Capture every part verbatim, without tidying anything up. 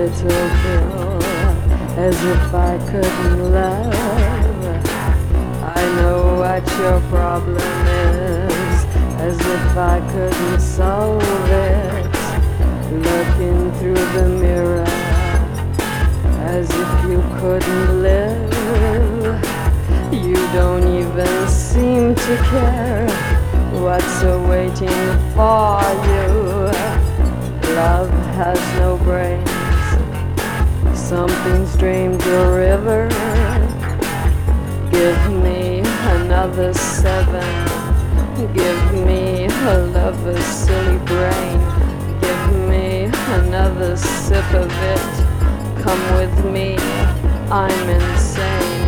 little pill, as if I couldn't love. I know what your problem is, as if I couldn't solve it. Looking through the mirror, as if you couldn't live. You don't even seem to care what's awaiting for you. Love has no brains. Something's drained your river. Give me another seven. Give me a lover's silly brain. Give me another sip of it. Come with me, I'm insane.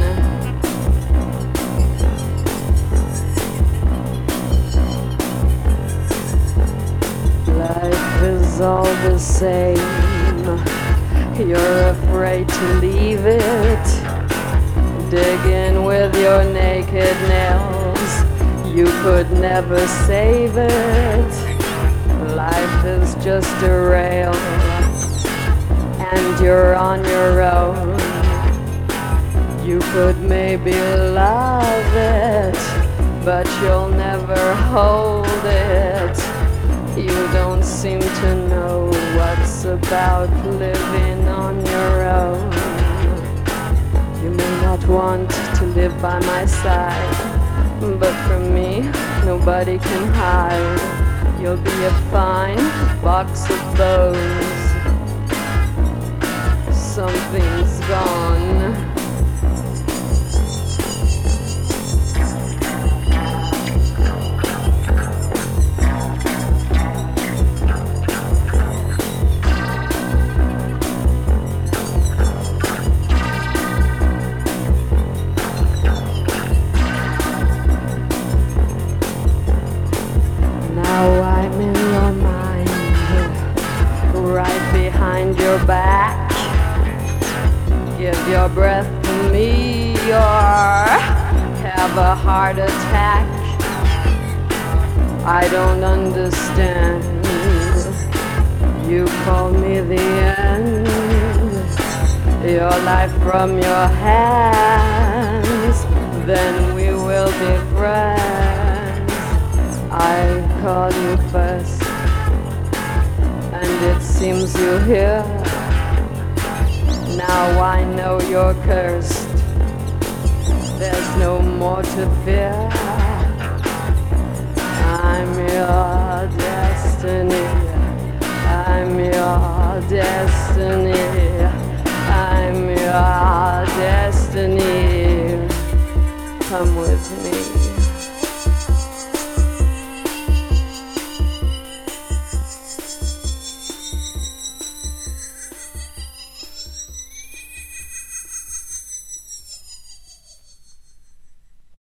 Life is all the same. You're afraid to leave it. Dig in with your naked nails. You could never save it. Life is just a rail, and you're on your own. You could maybe love it, but you'll never hold it. You don't seem to know what's about living on your own. You may not want to live by my side, but from me, nobody can hide. You'll be a fine box of bones. Something's gone. Now I'm in your mind, right behind your back. Give your breath to me or have a heart attack. I don't understand. You call me the end. Your life from your hands, then we will be friends. I call you first, and it seems you hear. Now I know you're cursed. There's no more to fear. I'm your destiny. I'm your destiny.